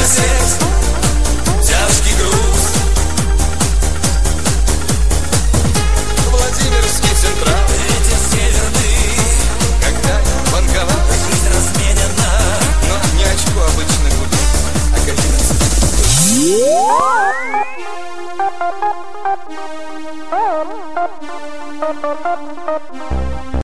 сеть, тяжкий груз. Владимирский Централ, ветер северный, когда банковат, жизнь разменена, но не очко обычно губит, а комбинация.